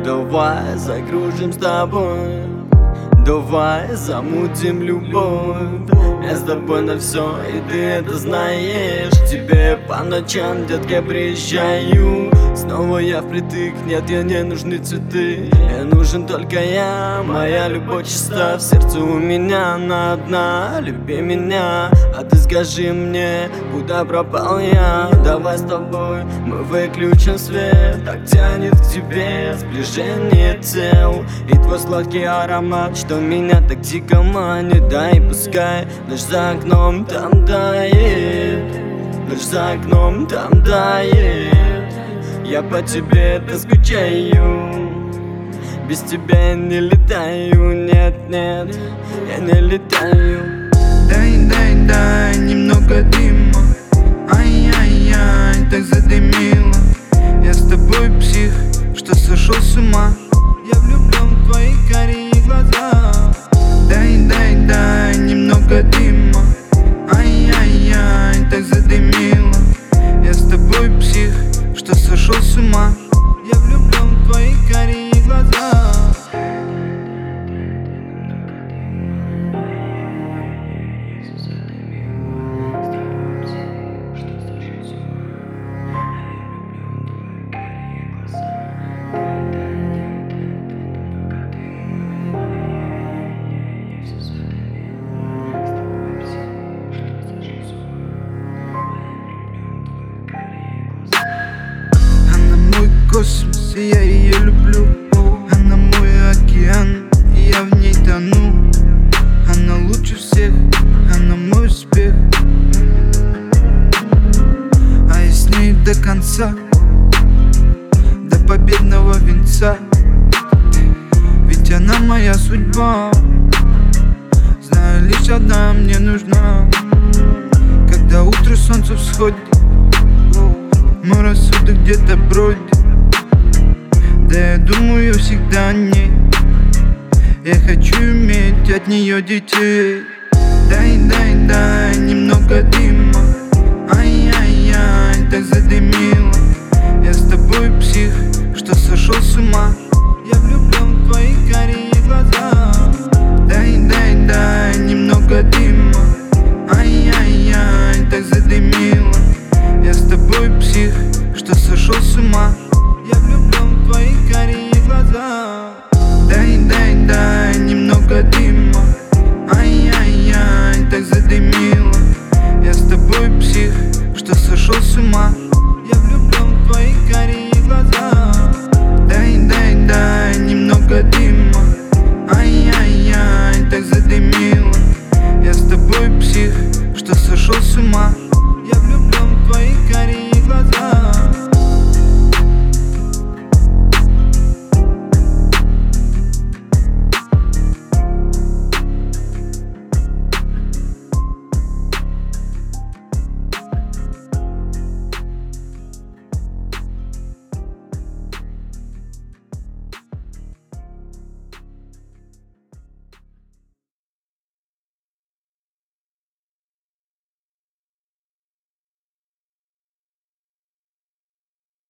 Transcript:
Давай закружим с тобой, давай замутим любовь. Я с тобой на все, и ты это знаешь. К тебе по ночам, детка, приезжаю. Снова я впритык, нет, я не нужны цветы. Мне нужен только я, моя любовь чиста. В сердце у меня она одна, люби меня. А ты скажи мне, куда пропал я? Давай с тобой мы выключим свет. Так тянет к тебе сближение тел. И твой сладкий аромат, что меня так дико манит. Да и пускай ночь за окном там тает, ночь за окном там тает. Я по тебе скучаю, без тебя я не летаю. Нет, нет, я не летаю. Дай немного дыма. Ай-яй-яй, так задымило. Я с тобой псих, что сошел с ума. Я влюблен в твои карие глаза. Дай немного дыма. Ай-яй-яй, так задымило. Я с тобой псих, что сошел с ума. Я влюблен в твои карие глаза. Космос, и я ее люблю. Она мой океан, и я в ней тону. Она лучше всех, она мой успех. А я с ней до конца, до победного венца. Ведь она моя судьба. Знаю, лишь одна мне нужна. Когда утро солнце всходит, мой рассудок где-то бродит. Да я думаю всегда о ней. Я хочу иметь от нее детей. Дай немного дыма. Ай-яй-яй, так задымило. Я с тобой псих, что сошел с ума. Я влюблен в твои карие глаза.